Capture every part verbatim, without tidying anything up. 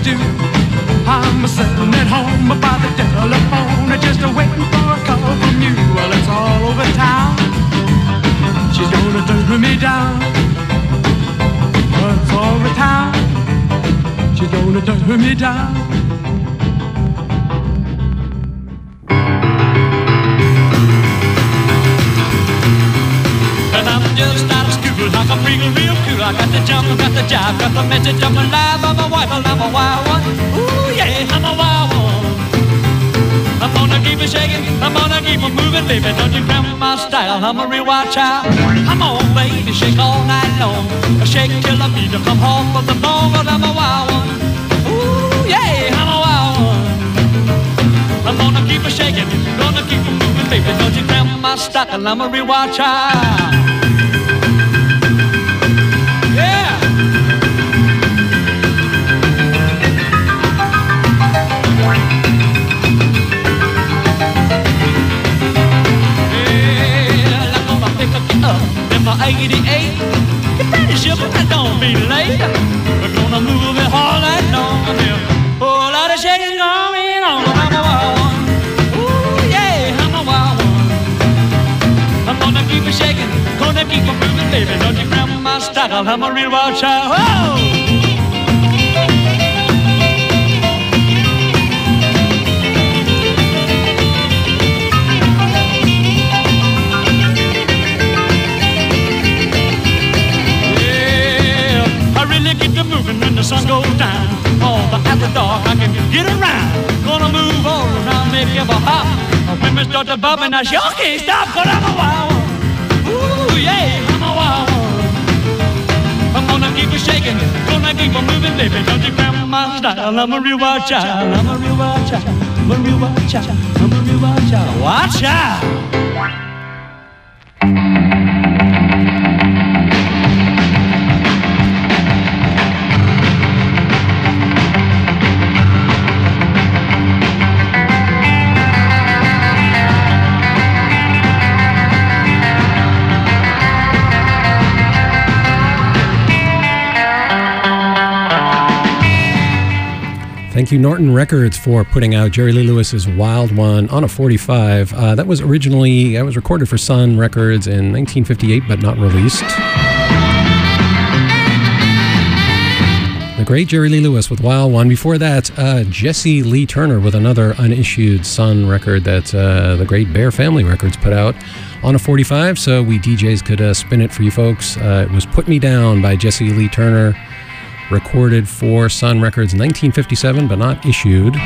do. I'm sitting at home by the telephone, just waiting for a call from you. Well, it's all over town. She's gonna turn me down. Well, it's all over town. She's gonna turn me down. And I'm just out of school, like a freak, real cool. I got the jump, got the jive, got the message, I'm alive. I'm a wife, I'm a wild one. Ooh yeah, I'm a wild one. I'm gonna keep it shaking, I'm gonna keep it moving, baby. Don't you cramp my style, I'm a real wild child. Come on, baby, shake all night long. Shake till I beat to come home for the bone, but I'm a wild one. Ooh yeah, I'm a wild one. I'm gonna keep it shaking, gonna keep it moving, baby. Don't you cramp my style, I'm a real wild child. Yeah. eighty-eight, you better ship it, don't be late. We're gonna move it all night long. A whole lot of shaking going on. I'm a wild one. Ooh yeah, I'm a wild one. I'm gonna keep it shaking, gonna keep it moving, baby. Don't you grab my style, I'm a real wild child. Whoa! When the sun goes down, all the after dark I can get around. Gonna move all around, make it a hop. When we start to bump and I sure can't stop, but I'm a wild one. Ooh yeah, I'm a wild one. I'm gonna keep it shaking, gonna keep it moving, baby. Don't you grab my style? I'm a real wild child. I'm a real wild child. I'm a real wild child. I'm a real wild child. Wild child. Thank you, Norton Records, for putting out Jerry Lee Lewis's Wild One on a forty-five. Uh, that was originally, that was recorded for Sun Records in nineteen fifty-eight, but not released. The great Jerry Lee Lewis with Wild One. Before that, uh, Jesse Lee Turner with another unissued Sun record that uh, the great Bear Family Records put out on a forty-five, so we D Js could uh, spin it for you folks. Uh, it was Put Me Down by Jesse Lee Turner, recorded for Sun Records nineteen fifty-seven, but not issued.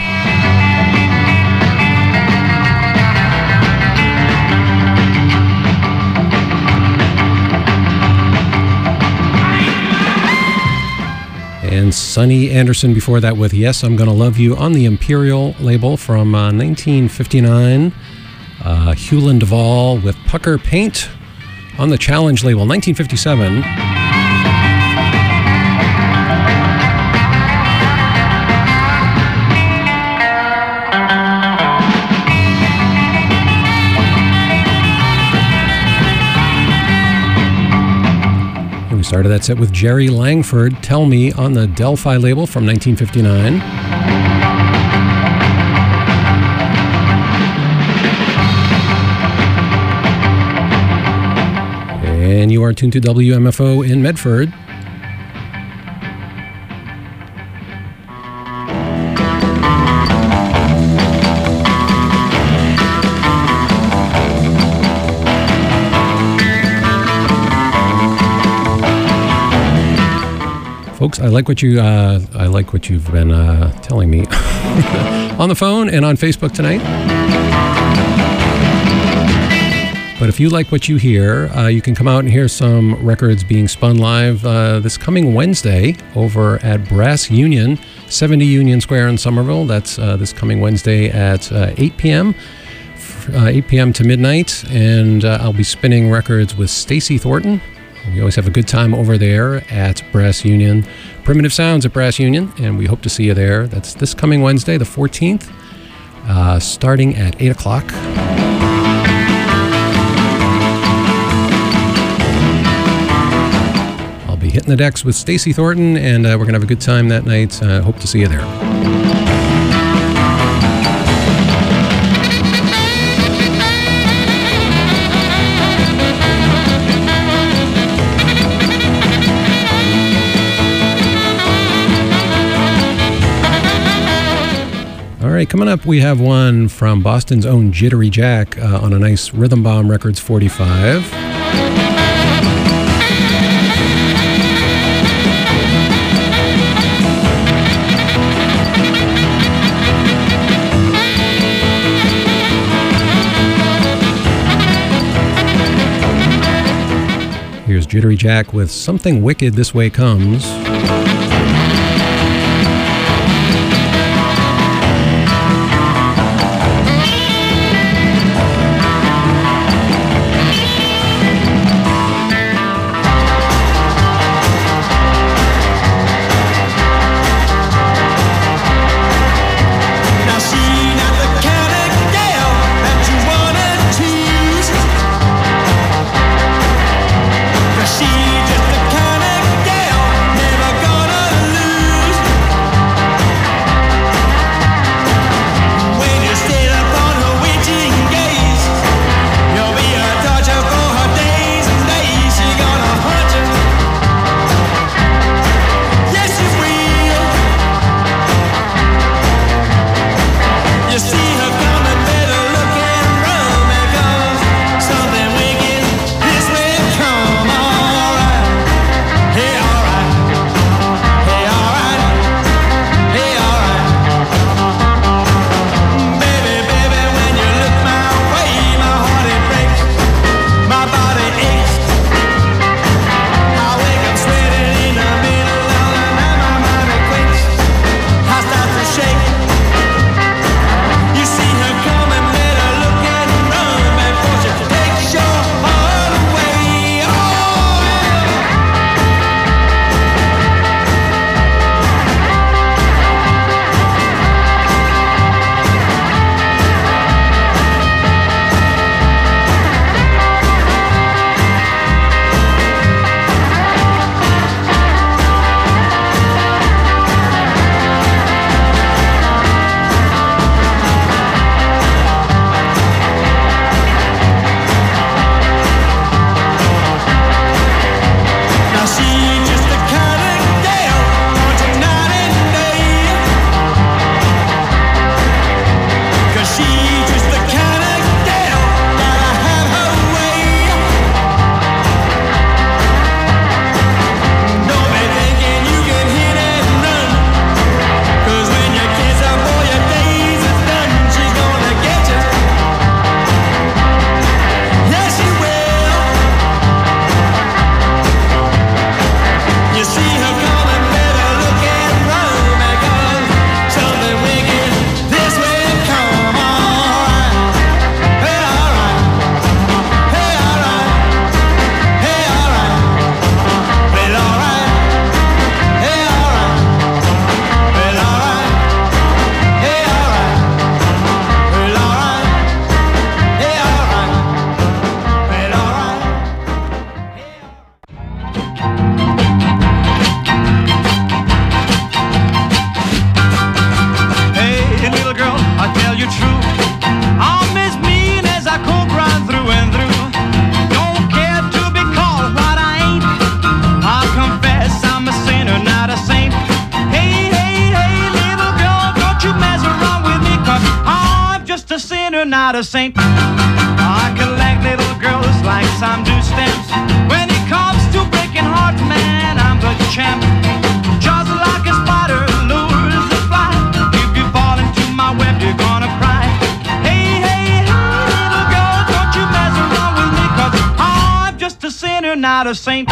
And Sonny Anderson before that with Yes, I'm Gonna Love You on the Imperial label from uh, nineteen fifty-nine. Uh, Hewlin Duvall with Pucker Paint on the Challenge label, nineteen fifty-seven. We started that set with Jerry Langford, Tell Me, on the Delphi label from nineteen fifty-nine. And you are tuned to W M F O in Medford. Folks, I like what you uh, I like what you've been uh, telling me on the phone and on Facebook tonight. But if you like what you hear, uh, you can come out and hear some records being spun live uh, this coming Wednesday over at Brass Union, seventy Union Square in Somerville. That's uh, this coming Wednesday at uh, eight p.m. Uh, eight p.m. to midnight, and uh, I'll be spinning records with Stacy Thornton. We always have a good time over there at Brass Union. Primitive Sounds at Brass Union, and we hope to see you there. That's this coming Wednesday, the fourteenth, uh, starting at eight o'clock. I'll be be hitting the decks with Stacy Thornton, and uh, we're going to have a good time that night. Uh, hope to see you there. All right, coming up, we have one from Boston's own Jittery Jack uh, on a nice Rhythm Bomb Records forty-five. Here's Jittery Jack with Something Wicked This Way Comes. Not a saint. I collect little girls like some do stamps. When it comes to breaking hearts, man, I'm the champ. Just like a spider lures the fly. If you fall into my web, you're gonna cry. Hey, hey, hey, little girl, don't you mess around with me, 'cause I'm just a sinner, not a saint.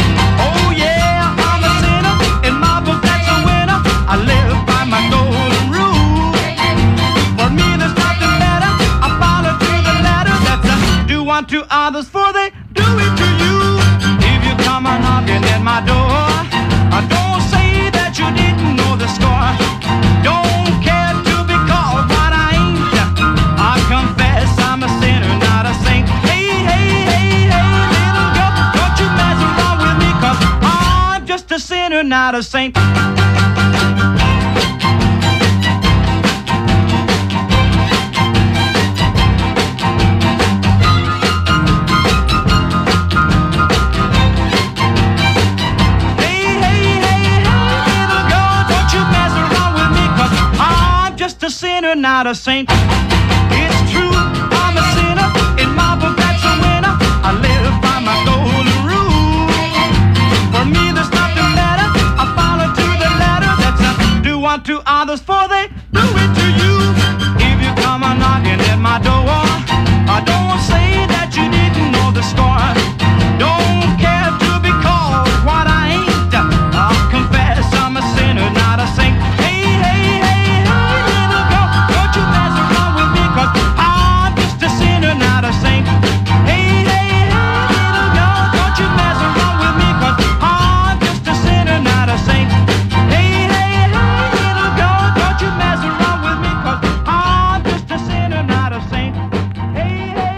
Oh yeah, I'm a sinner, in my book that's a winner. I live by my golden rule. For me there's nothing better. I follow to the letter. That's a do unto others, for they do it to you. If you come a knocking at my door, I don't say that you didn't know the score. Don't care to be called what I ain't. I confess I'm a sinner, not a saint. Hey, hey, hey, hey, little girl, don't you mess around with me, 'cause I not a saint. A sinner, not a saint. It's true, I'm a sinner. In my book, that's a winner. I live by my golden rule. For me, there's nothing better. I follow to the letter. That's a do unto others, for they do it to you. If you come a knocking at my door, I don't say that you didn't know the score. Don't care to be called what I ain't. I'll confess I'm a sinner, not a saint. Hey, hey, hey. I'm just a sinner, not a saint. Hey, hey, hey, little girl, don't you mess around with me, 'cause I'm just a sinner, not a saint. Hey, hey, hey, little girl, don't you mess around with me, 'cause I'm just a sinner, not a saint. Hey, hey.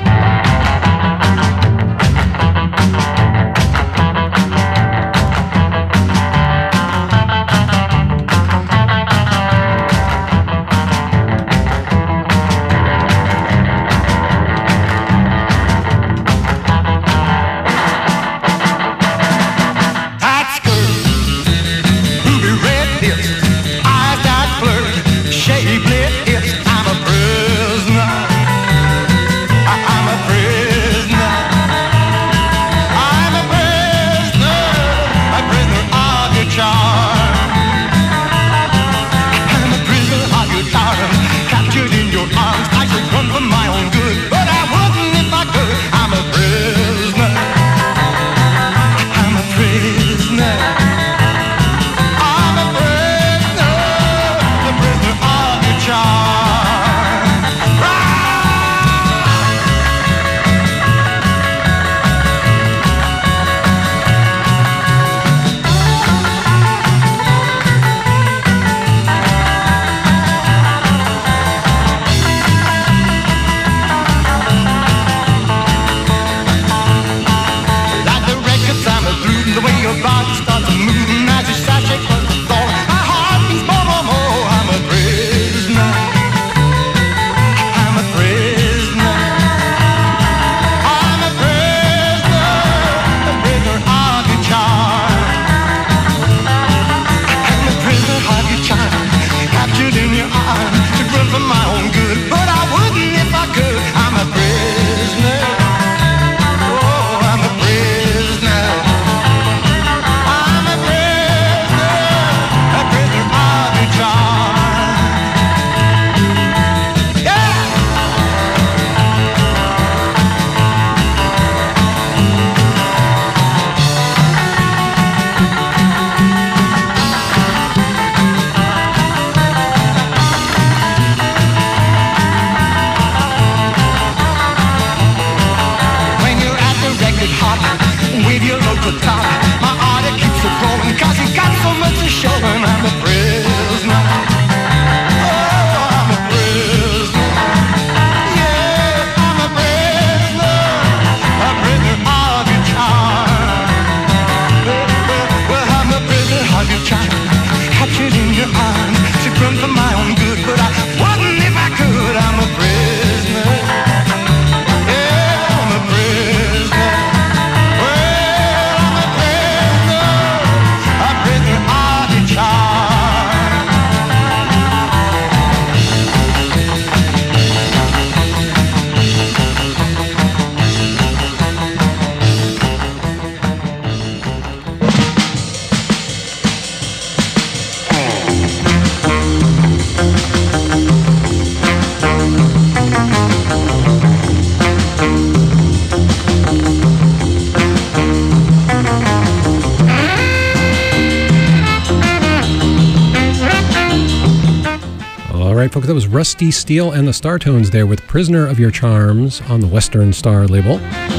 right, folks, that was Rusty Steele and the Startones there with Prisoner of Your Charms on the Western Star label.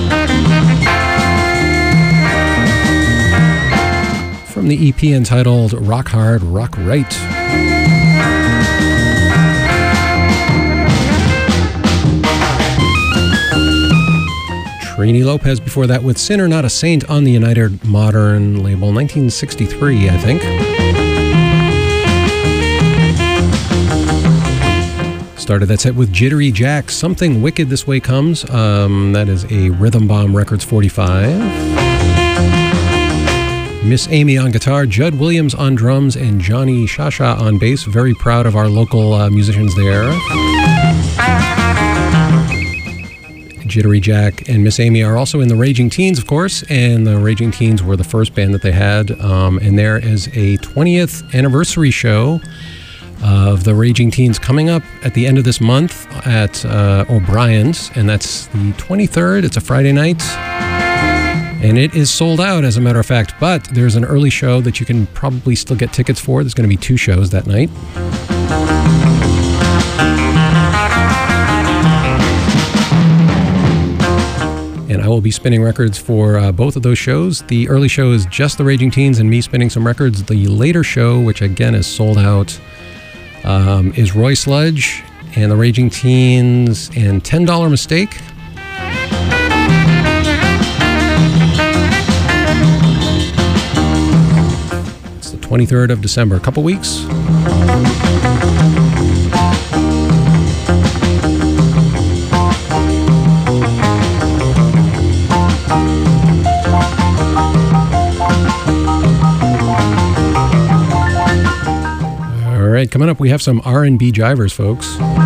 From the E P entitled Rock Hard, Rock Right. Trini Lopez before that with Sinner Not a Saint on the United Modern label, nineteen sixty-three, I think. Started that set with Jittery Jack, Something Wicked This Way Comes. Um, that is a Rhythm Bomb Records forty-five. Miss Amy on guitar, Judd Williams on drums, and Johnny Shasha on bass. Very proud of our local uh, musicians there. Jittery Jack and Miss Amy are also in the Raging Teens, of course, and the Raging Teens were the first band that they had. Um, and there is a twentieth anniversary show of the Raging Teens coming up at the end of this month at uh, O'Brien's, and that's the twenty-third. It's a Friday night, and it is sold out, as a matter of fact, but there's an early show that you can probably still get tickets for. There's going to be two shows that night. And I will be spinning records for uh, both of those shows. The early show is just the Raging Teens and me spinning some records. The later show, which again is sold out, um, is Roy Sludge and the Raging Teens and ten dollar Mistake. It's the twenty-third of December, a couple weeks. All right, coming up, we have some R and B jivers, folks.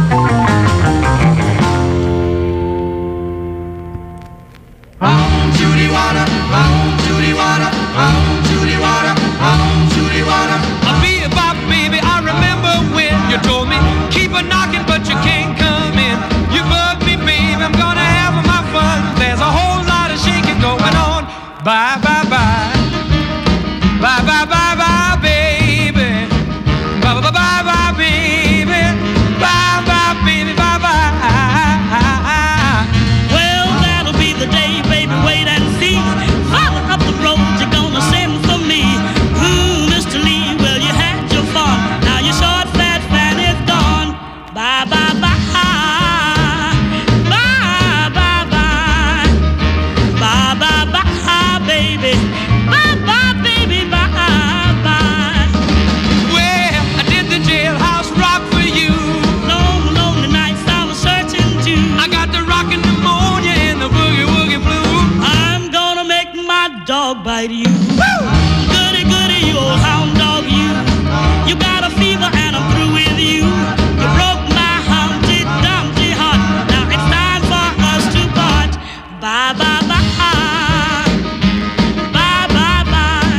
I'll be a bop, baby. I remember when you told me keep a knocking, but you can't come in. You bug me, baby. I'm gonna have my fun. There's a whole lot of shaking going on. Bye, bye, bye. Bye, bye, bye, bye, baby. Bye, bye, bye, bye, baby. Bye, bye, baby. Bye, bye. Well, that'll be the day, baby. Wait and see. Follow up the road you're gonna send for me. Ooh, Mister Lee, well, you had your fun. Now your short, fat fan is gone. Bye, bye, bye. Bye, bye, bye. Bye, bye, bye, baby. Bye, bye, baby. Bye, bye. Well, I did the jailhouse rock for you. Long, lonely nights I was searching too. I got the rockin' pneumonia and the boogie woogie blue. I'm gonna make my dog bite you. Goody, goody, you old hound dog, you. You got a fever and I'm through with you. You broke my Humpty Dumpty heart. Now it's time for us to part. Bye, bye, bye. Bye, bye, bye.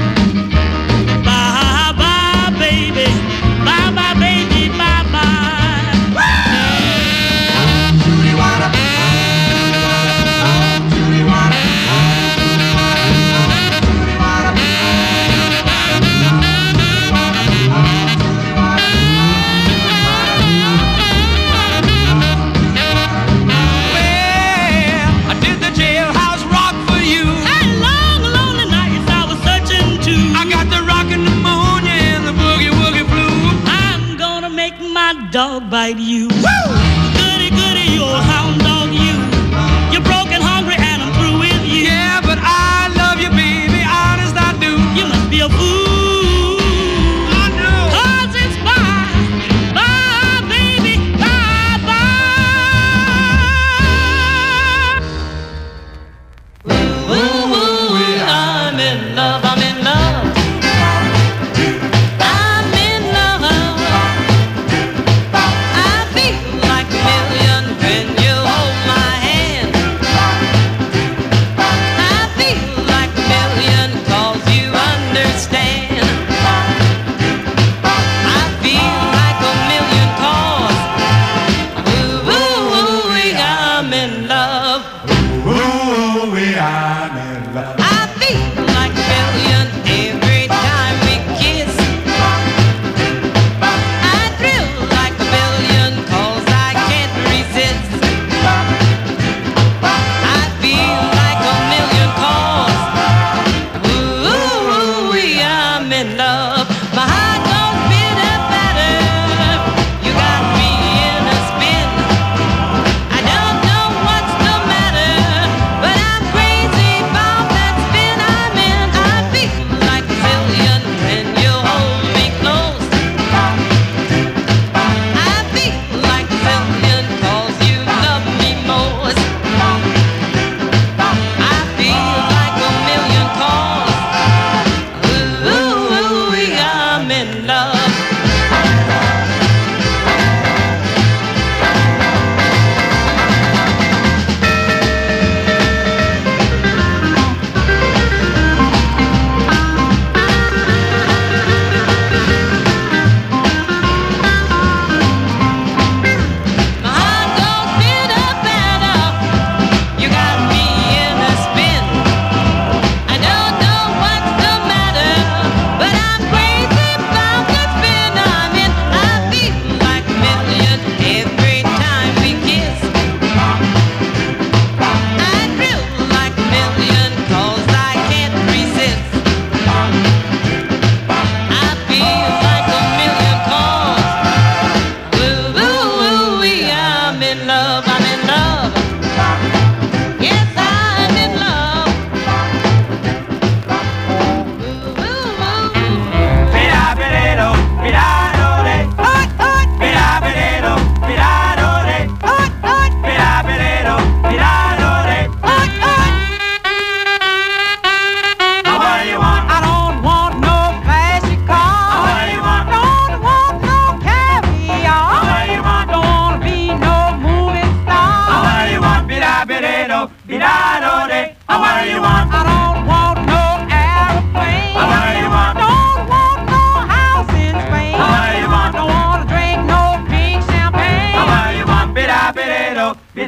Bye, bye, baby. Bye, bye, baby. Bye, bye. Well, I did the jailhouse rock for you. And long, lonely nights I was searching too. I got the rockin' pneumonia and the boogie woogie blue. I'm gonna make my dog bite you. Goody, goody, you old hound dog, you. You're broken, hungry, and I'm through with you. Yeah, but I love you, baby, honest I do. You must be a fool. I know. 'Cause it's bye, bye, baby, bye, bye. Ooh, I'm in love, I'm in love. I'm in love. I feel like a million when you hold my hand. I feel like a million 'cause you understand.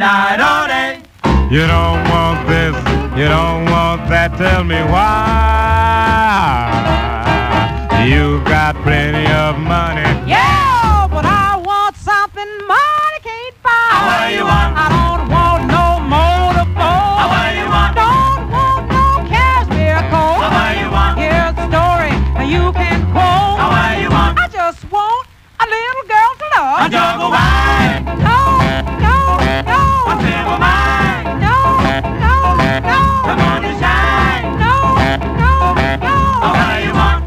You don't want this, you don't want that, tell me why. You got plenty of money. Yeah, but I want something money can't buy. What do you want? I don't want no motorboat. What do you want? Don't want no cashmere coat. What do you want? Here's a story you can quote. What do you want? I just want a little girl to love. A jug of wine. No, no, no. A silver mine. No, no, no. The moon is shine. No, no, no. What do you want?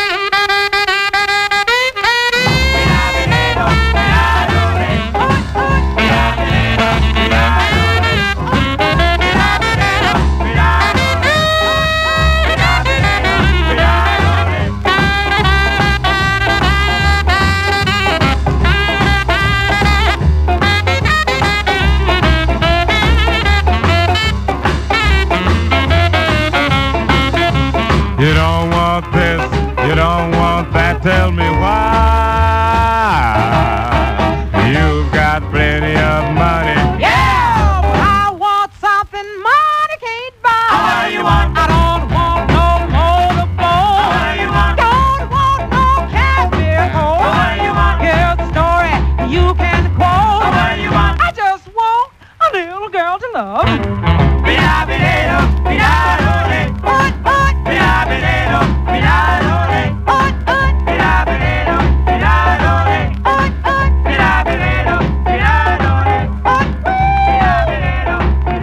You don't want this, you don't want that, tell me why. You've got plenty of money. Yeah, but I want something money can't buy. What do you want? I don't want no motorboat. What do you want? Don't want no cashmere coat. What do you want? Here's a story you can quote. What do you want? I just want a little girl to love. Be-da-be-da-do, be-da-do-de. What, what, Be-da-be-da-do, be-da-do-de. what, what, Be-da-be-da-do, be-da-do-de. what, what, Be-da-be-da-do, be-da-do-de. what. Be-da-be-da-do,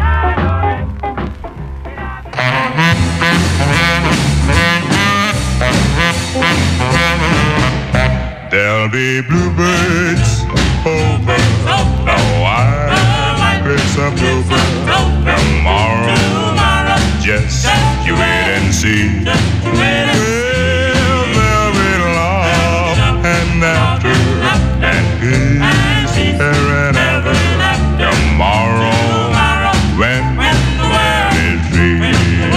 be-da-do-de. There'll be bluebirds over. Now I pick some bluebirds tomorrow. Just you wait and see. Well, there'll be love and laughter and peace here and ever tomorrow when the world is free.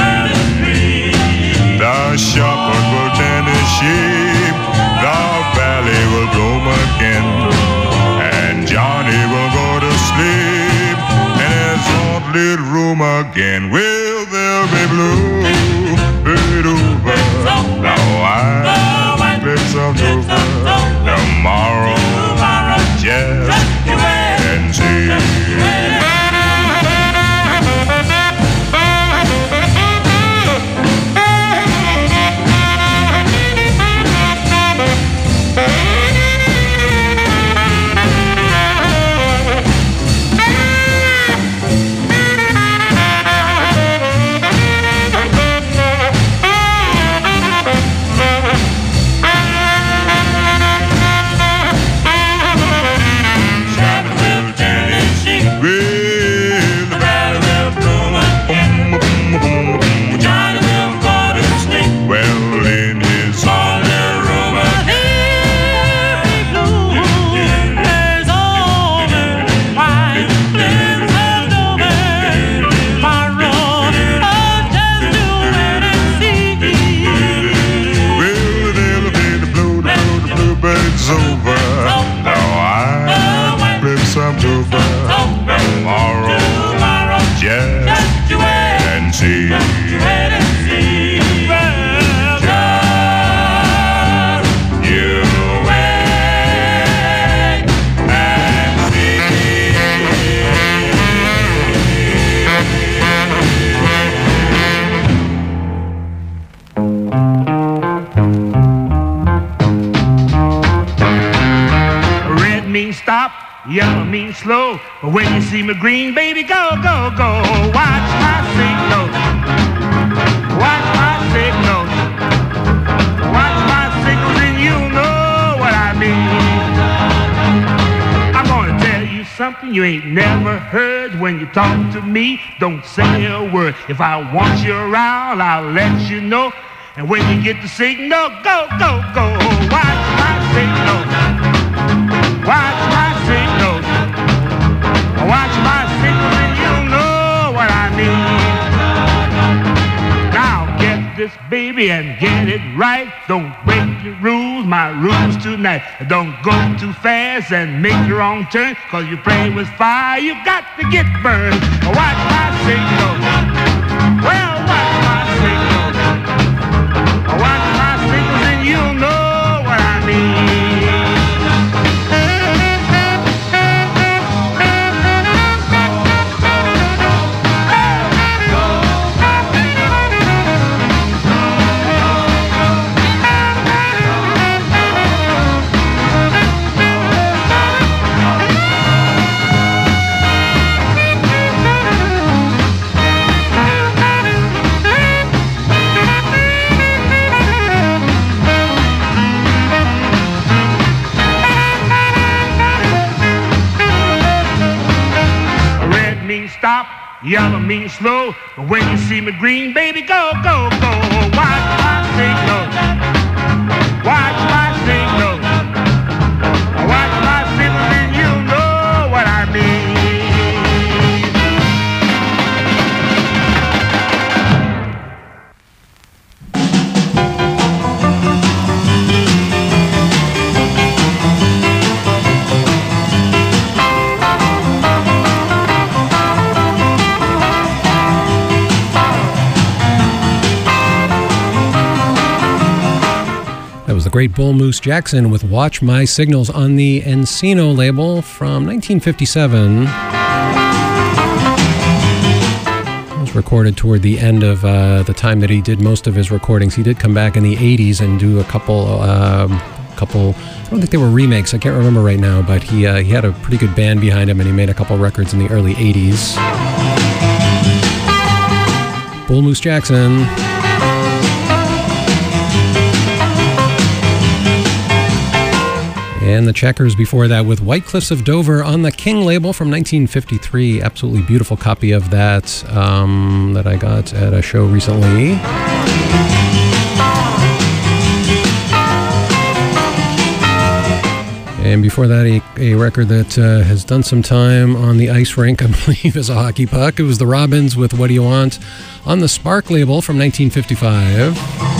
The shepherd will tend his sheep, the valley will bloom again, and Johnny will go to sleep in his own little room again. Will there be blue, bird over? Now I pick some over tomorrow. Just wait and see. Yellow means slow, but when you see me green, baby, go, go, go. Watch my signals. Watch my signals. Watch my signals and you know what I mean. I'm gonna tell you something you ain't never heard. When you talk to me, don't say a word. If I want you around, I'll let you know. And when you get the signal, go, go, go. Watch my signals. Watch my signals. Watch my signals and you know what I mean. Now get this, baby, and get it right. Don't break your rules. My my rules tonight. Don't go too fast and make the wrong turn, cause you play with fire, you got to get burned. Watch my signal. Well, watch my signal. Watch my signals and you'll know what I mean. Stop, yellow means slow, but when you see me green, baby, go, go, go. Watch my signal. Watch my signal. Watch my signal, and you'll know what I mean. That was the great Bull Moose Jackson with Watch My Signals on the Encino label from nineteen fifty-seven. It was recorded toward the end of uh, the time that he did most of his recordings. He did come back in the eighties and do a couple, um, couple. I don't think they were remakes. I can't remember right now, but he uh, he had a pretty good band behind him, and he made a couple records in the early eighties. Bull Moose Jackson. And the Checkers before that with White Cliffs of Dover on the King label from nineteen fifty-three. Absolutely beautiful copy of that um, that I got at a show recently. And before that, a, a record that uh, has done some time on the ice rink, I believe, is a hockey puck. It was the Robins with What Do You Want on the Spark label from nineteen fifty-five.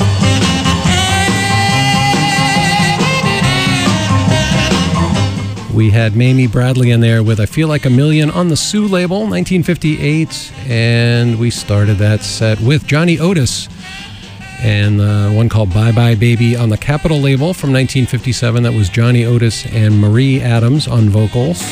We had Mamie Bradley in there with I Feel Like a Million on the Sue label, nineteen fifty-eight. And we started that set with Johnny Otis and uh, one called Bye Bye Baby on the Capitol label from nineteen fifty-seven. That was Johnny Otis and Marie Adams on vocals.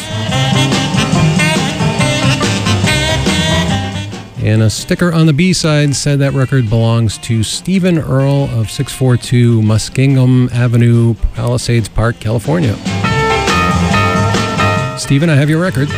And a sticker on the B-side said that record belongs to Stephen Earle of six forty-two Muskingum Avenue, Palisades Park, California. Stephen, I have your record.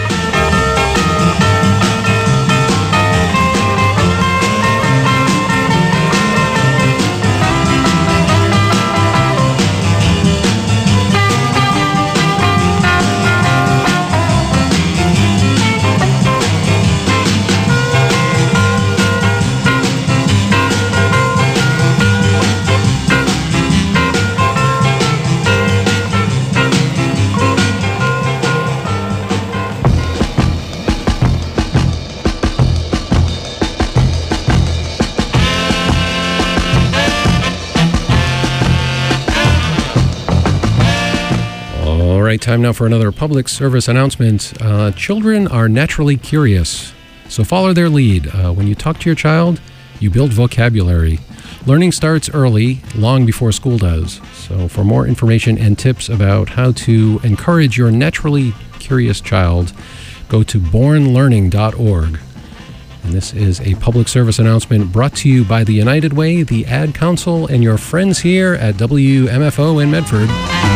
Time now for another public service announcement. Uh, children are naturally curious, so follow their lead. Uh, when you talk to your child, you build vocabulary. Learning starts early, long before school does. So for more information and tips about how to encourage your naturally curious child, go to born learning dot org. And this is a public service announcement brought to you by the United Way, the Ad Council, and your friends here at W M F O in Medford.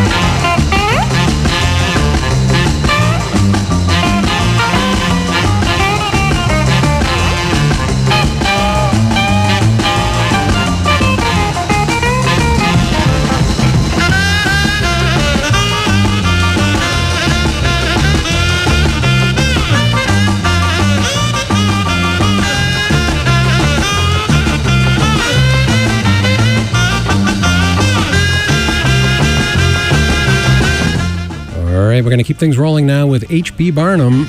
All right, we're going to keep things rolling now with H B Barnum.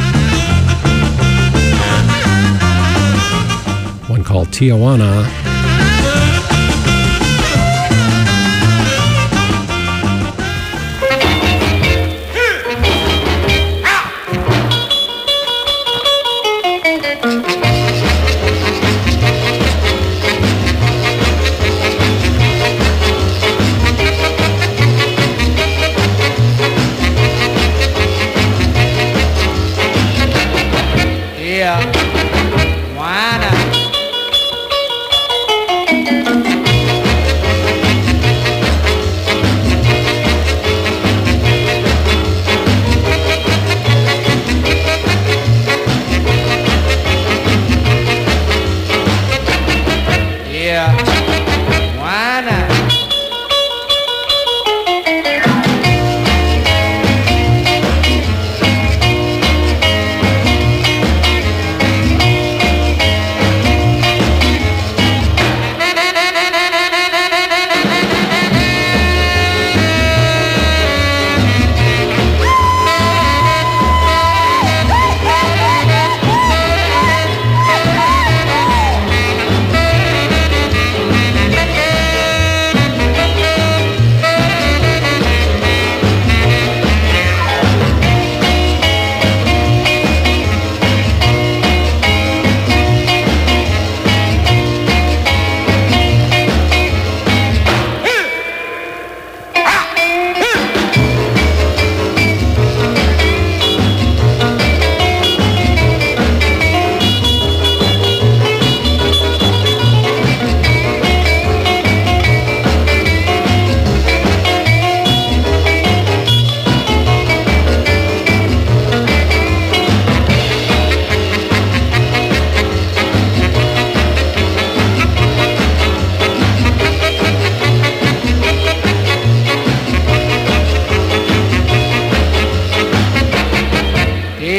One called Tijuana.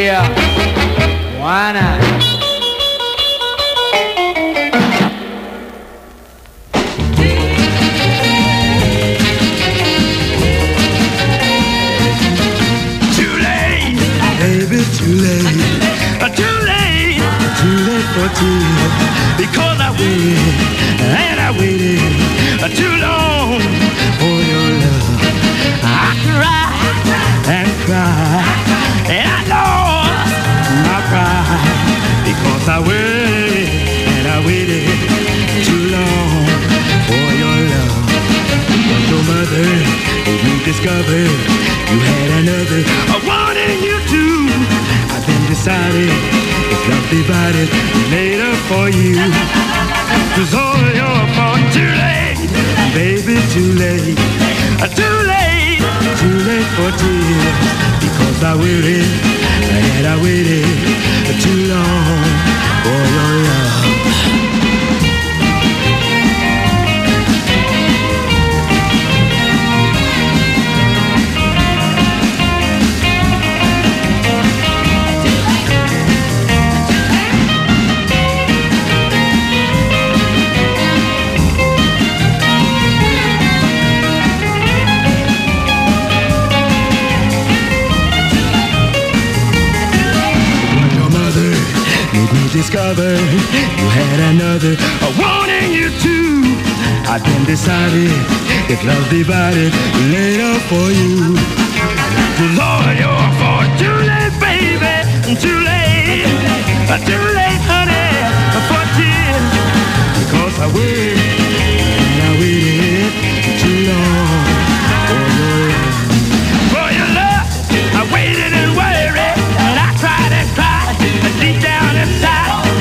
Yeah, why not? Baby, too late, uh, too late, too late for tears. Because I waited and I waited uh, too long for your love. I cried and cried and I lost my pride because I waited and I waited too long for your love. But your mother made me discover you had another. I wanted you to. I've been decided if love divided later for you. Cause all your fault. Too late, baby, too late. Uh, too late, too late for tears. Because I waited and I waited too long for your love. Discover you had another. I wanting you to. I've been decided if love divided later for you. Cause all your fault. Too late, baby. Too late. Too late, honey, for tears. Because I waited and I waited too long for your love. For your love, I waited and worried, and I cried and cried deep down inside.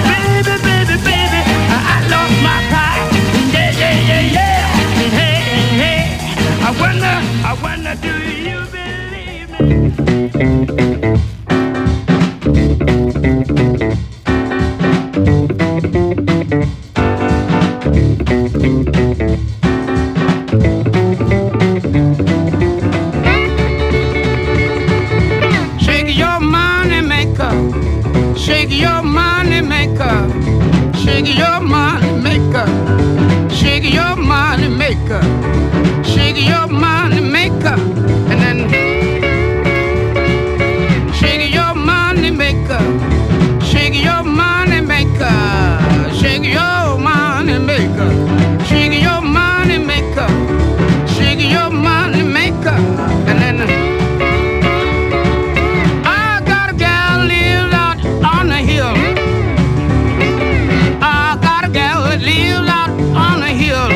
I wonder, I wonder, do you believe me? Shake your money maker, shake your money maker, shake your money maker, shake your money maker. Shake your money maker, and then shake your money maker, shake your money maker, shake your money maker, shake your money maker, shake your money maker, and then I got a gal lives out on the hill. I got a gal that lives out on the hill.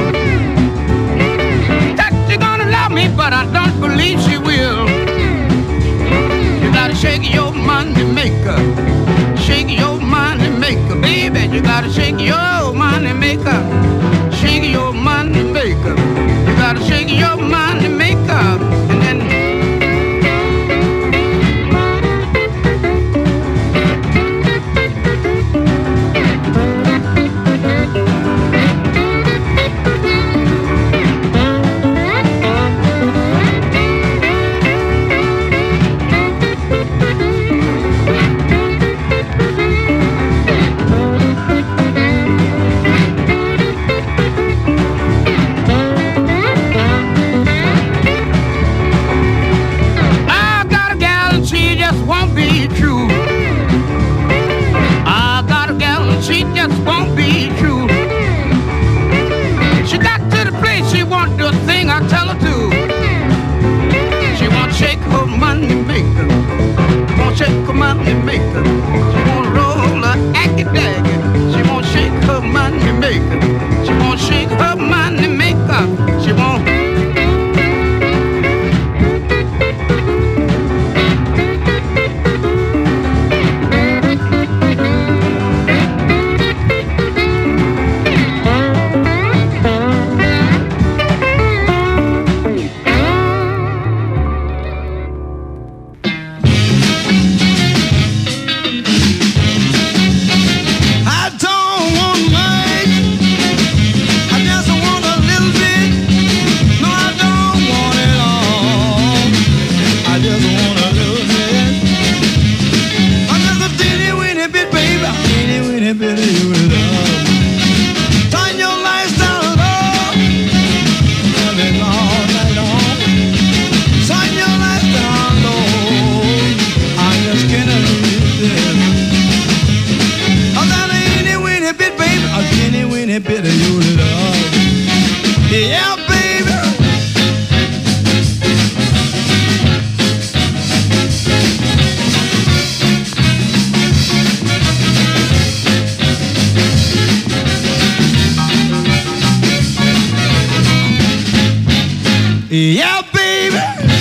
But I don't believe she will. You gotta shake your money maker, shake your money maker, baby. You gotta shake your money maker, shake your money maker. You gotta shake your money maker, and then. Shake her money maker. She wanna roll a acky daggy. She won't shake her money maker. She won't shake her money maker. She won't. Yeah, baby.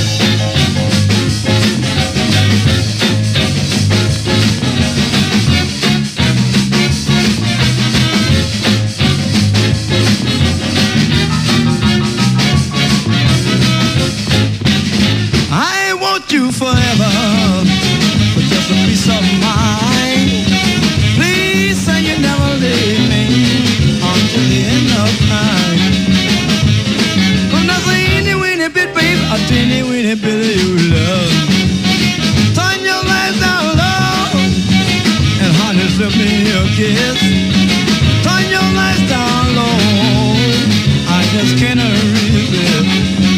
I want you forever, but just a piece of mind. Please say you never leave me until the end of time. Cause there's a teeny weeny bit, baby, a teeny weeny bit of your love. Turn your lights down low and honey, slip me your kiss. Turn your lights down low, I just can't resist.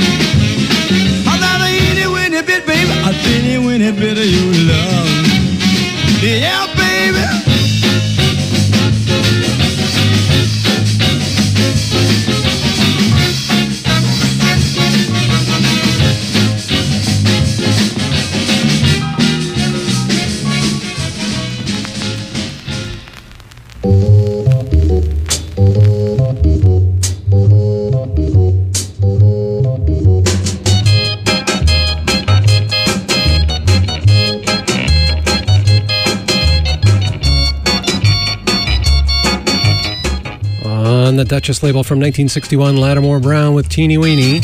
Bit, baby, a teeny weeny bit of your love. Yeah, baby. On the Duchess label from nineteen sixty-one, Lattimore Brown with Teeny Weeny.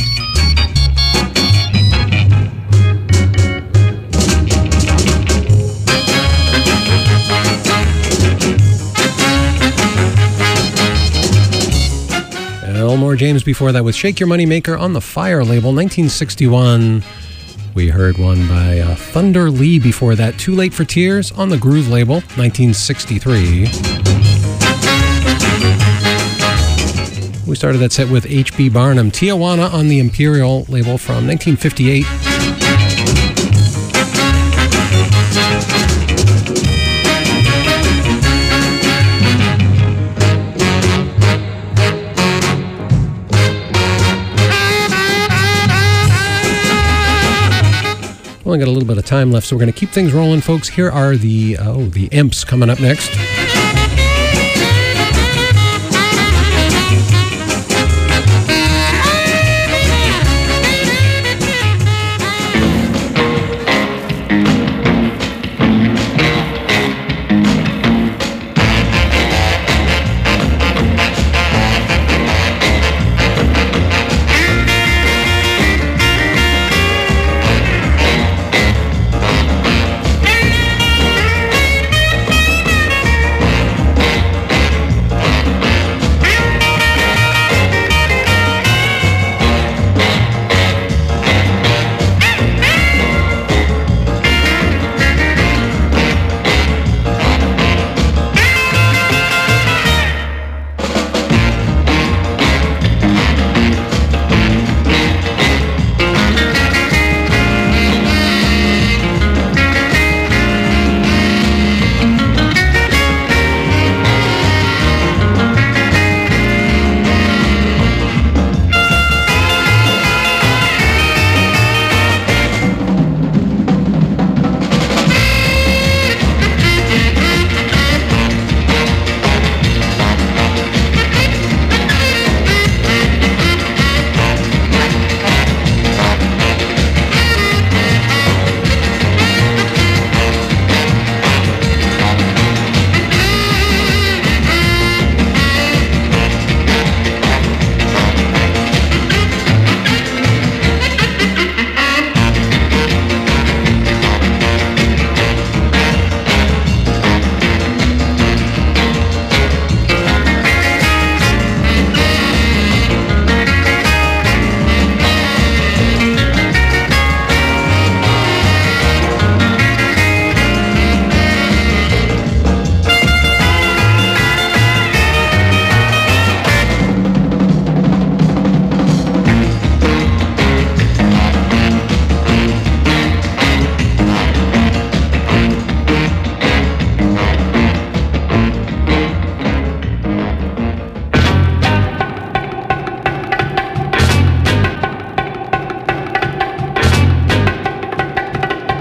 Elmore James before that with Shake Your Money Maker on the Fire label, nineteen sixty-one. We heard one by uh, Thunder Lee before that, Too Late for Tears on the Groove label, nineteen sixty-three. We started that set with H B Barnum, Tijuana on the Imperial label from nineteen fifty-eight. Only got a little bit of time left, so we're going to keep things rolling, folks. Here are the, oh, the Imps coming up next.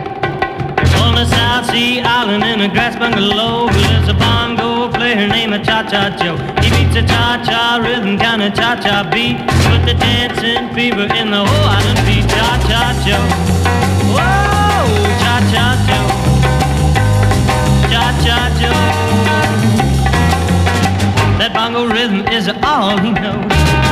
Sea Island in a grass bungalow. There's a bongo player named Cha-Cha Joe. He beats a cha-cha rhythm, kind of cha-cha beat. Put the dancing fever in the whole island beat. Cha-Cha Joe. Whoa, Cha-Cha Joe. Cha-Cha Joe. That bongo rhythm is all he knows.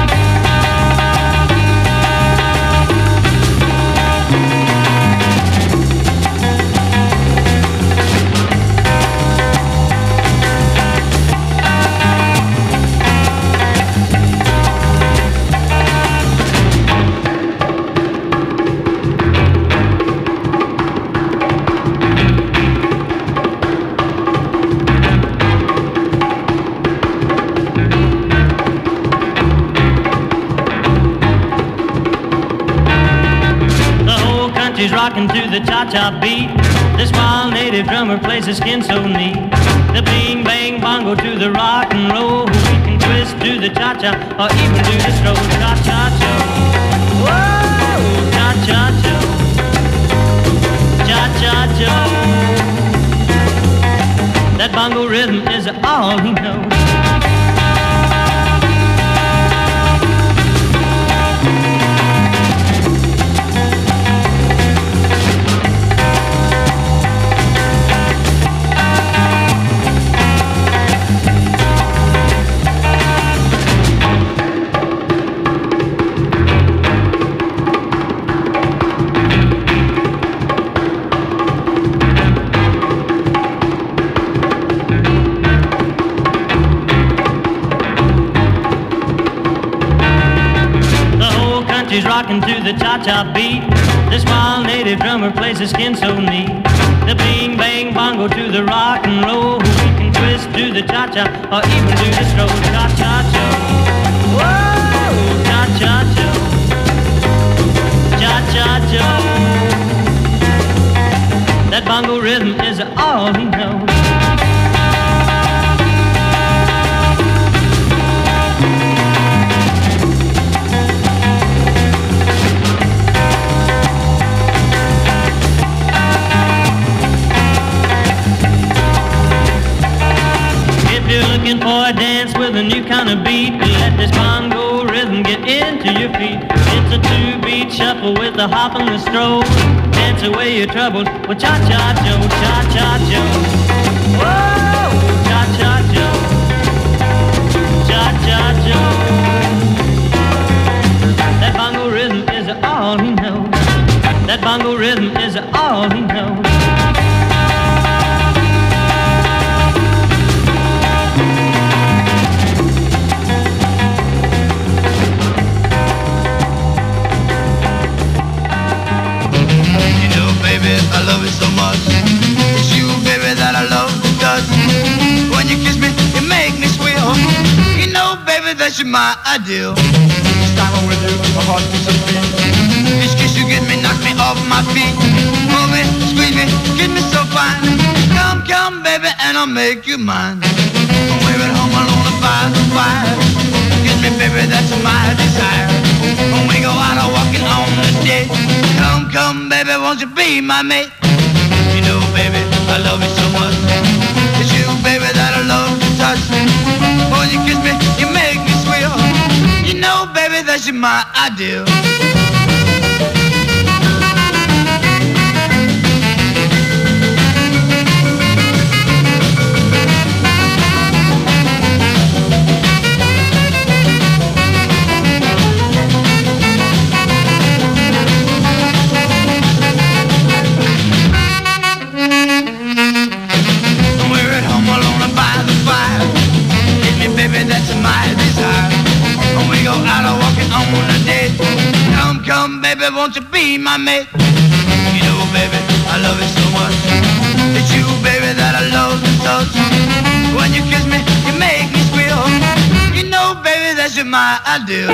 He's rocking to the cha-cha beat. This wild native drummer plays his skin so neat. The bing bang bongo to the rock and roll. We can twist to the cha-cha or even do the stroll. Cha-cha Joe. Whoa, cha-cha Joe. Cha-cha Joe. That bongo rhythm is all he knows. He's rocking to the cha-cha beat. This wild native drummer plays his skin so neat. The bing bang bongo to the rock and roll. We can twist to the cha-cha or even do the stroll. Cha-cha Joe. Whoa, cha-cha Joe. Cha-cha Joe. That bongo rhythm is all he knows. Looking for a dance with a new kind of beat. Let this bongo rhythm get into your feet. It's a two-beat shuffle with a hop and a stroll. Dance away your troubles with Cha-Cha Joe, Cha-Cha Joe. Whoa, Cha-Cha Joe, Cha-Cha Joe. That bongo rhythm is all he knows. That bongo rhythm is all he knows. Baby, I love you so much. It's you, baby, that I love because when you kiss me, you make me squeal. You know, baby, that you're my ideal. Each time I'm with you, my heart beats a beat. Each kiss you get me, knock me off my feet. Move me, squeeze me, kiss me so fine. Come, come, baby, and I'll make you mine. When we're at home alone by the fire, kiss me, baby, that's my desire. When we go out or walking on the date, come, come, baby, won't you be my mate? You know, baby, I love you so much. It's you, baby, that I love to touch. When you kiss me, you make me squeal. You know, baby, that you're my ideal. That's my desire. When we go out or walking on a date, come, come, baby, won't you be my mate? You know, baby, I love you so much. It's you, baby, that I love to touch. When you kiss me, you make me squeal. You know, baby, that you're my ideal.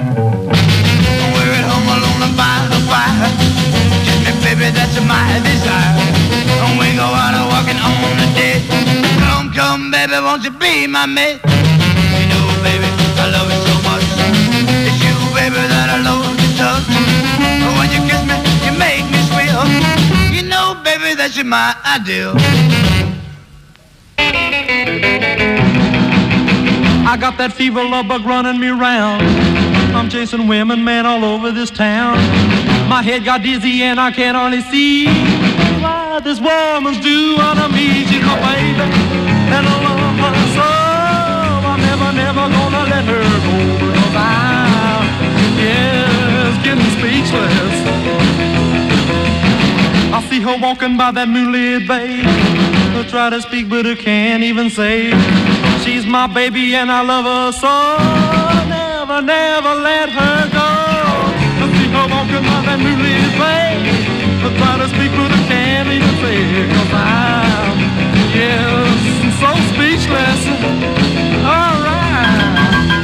That's my desire. won't you be my mate? You know, baby, I love it so much. It's you, baby, that I love to touch. When you kiss me, you make me squeal. You know, baby, that you're my ideal. I got that fever love bug running me round. I'm chasing women, man, all over this town. My head got dizzy and I can hardly see why this woman's doing to me. She's my baby and I love her so. I'm never, never gonna let her go. Because I'm, yes, getting speechless. I see her walking by that moonlit bay. I try to speak but I can't even say. She's my baby and I love her so. Never, never let her go. I see her walking by that moonlit bay. I try to speak but I can't even say. Cause I'm, yes, so speechless. Alright.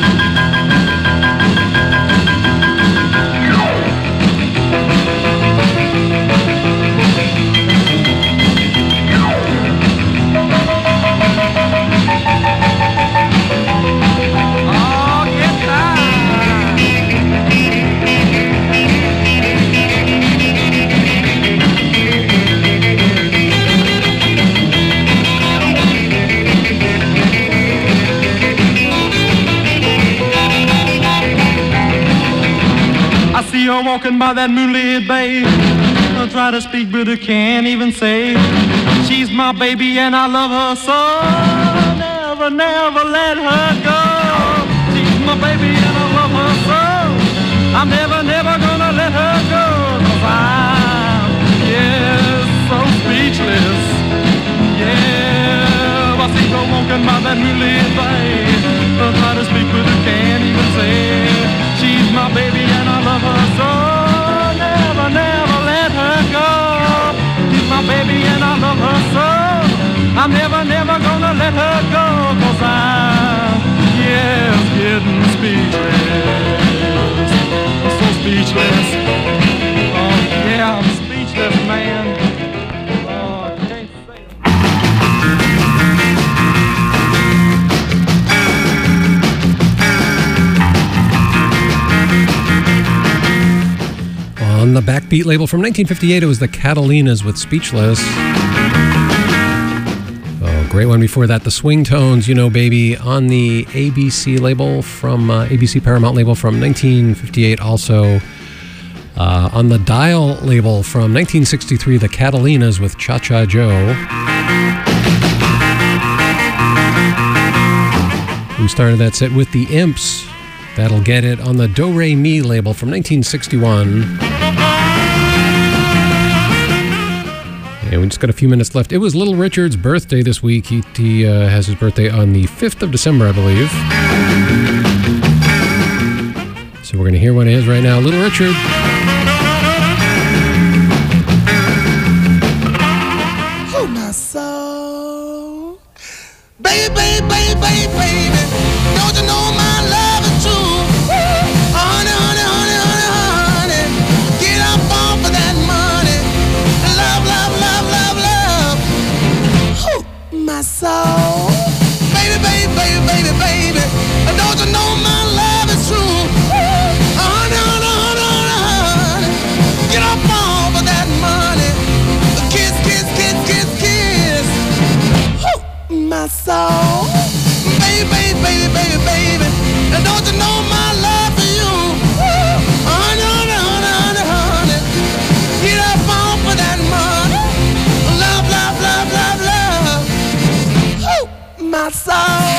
I see her walking by that moonlit bay. I try to speak but I can't even say. She's my baby and I love her so. Never, never let her go. She's my baby and I love her so. I'm never, never gonna let her go. Cause I'm, yes, so speechless. Yeah, I see her walking by that moonlit bay. I try to speak but I can't even say. She's my baby and I love her so. Never, never let her go. She's my baby and I love her so. I'm never, never gonna let her go. Cause I'm, yes, getting speechless. I'm so speechless. Oh yeah, I'm speechless, man. Oh, I can't say it. On the Backbeat label from nineteen fifty-eight, it was the Catalinas with Speechless. Oh, great one before that, the Swing Tones, You Know Baby, on the A B C label from, uh, A B C Paramount label from nineteen fifty-eight, also uh, on the Dial label from nineteen sixty-three, the Catalinas with Cha Cha Joe. We started that set with the Imps. That'll Get It on the Do Re Mi label from nineteen sixty-one. And we just got a few minutes left. It was Little Richard's birthday this week. He, he uh, has his birthday on the fifth of December, I believe. So we're going to hear what it is right now. Little Richard. Oh, my soul. Baby, baby, baby, baby, baby. Don't you know my love is true? Honey, honey, honey, honey, honey. Get up off of that money. Love, love, love, love, love. Oh, my soul. Baby, baby, baby, baby, baby. Don't you know my love is true? Honey, honey, honey, honey, honey. Get up off of that money. Kiss, kiss, kiss, kiss, kiss. Oh, my soul. Baby, baby, baby, baby, baby. And don't you know my love for you? Honey, honey, honey, honey, honey. Get up off of that money. Love, love, love, love, love. Oh, my soul.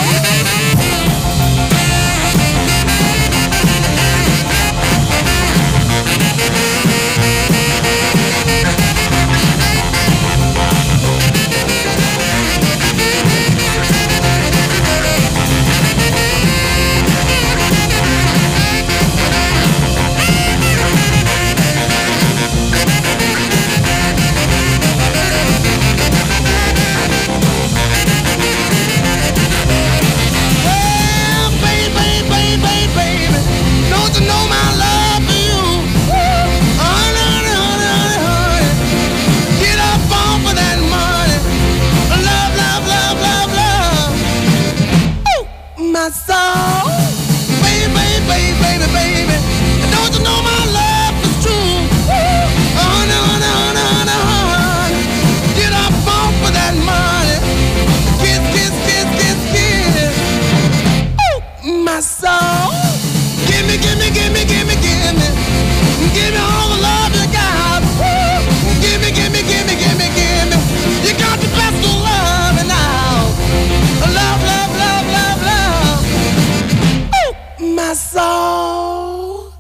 soul.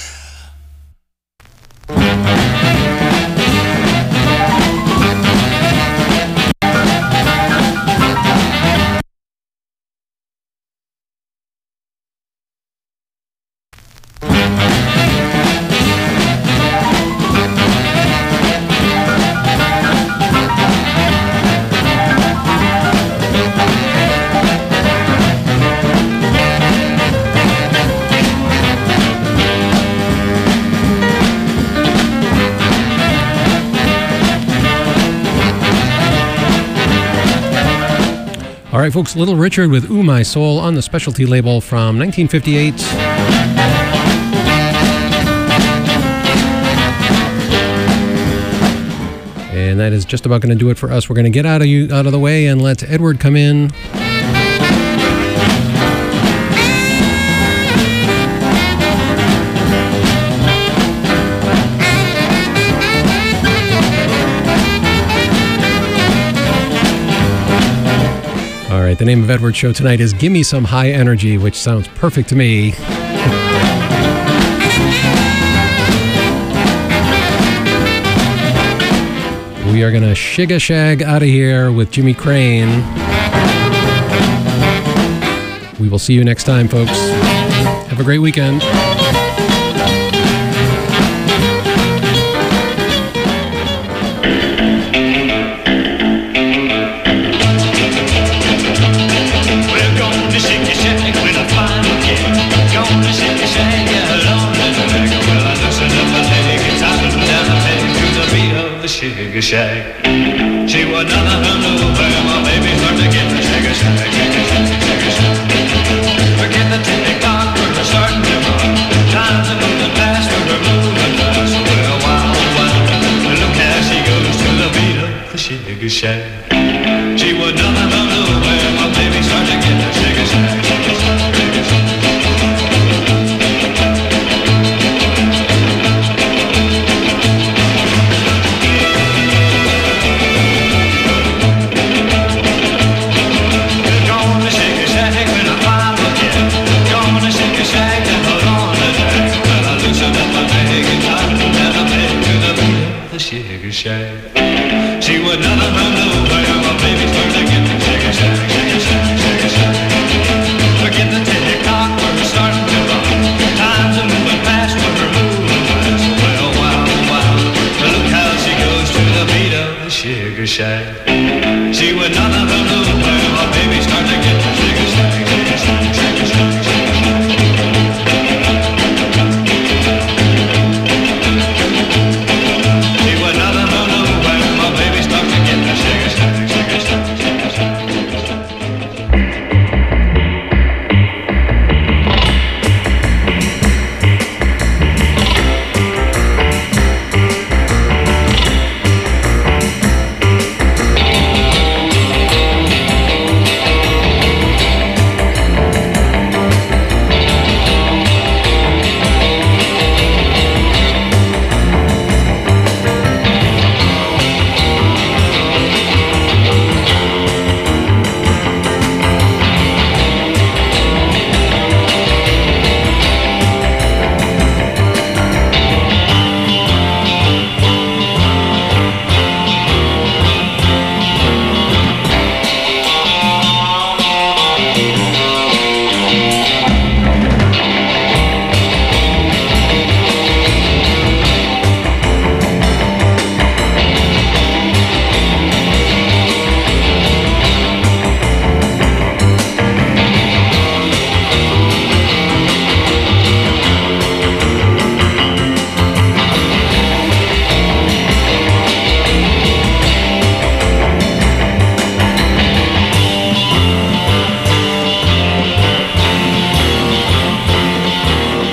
All right, folks, Little Richard with Ooh My Soul on the Specialty label from nineteen fifty-eight. And that is just about going to do it for us. We're going to get out of you out of the way and let Edward come in. All right, the name of Edward's show tonight is Gimme Some High Energy, which sounds perfect to me. We are going to shig-a-shag out of here with Jimmy Crane. We will see you next time, folks. Have a great weekend. Shake a shag. She would not let her know where my baby heard to get the shake a shag, shake a shag, shake a shag. Forget the ticking clock, we're starting to run. Time's a moving fast, we're moving fast. Well, wow, wow, look how she goes to the beat of the shake a shag.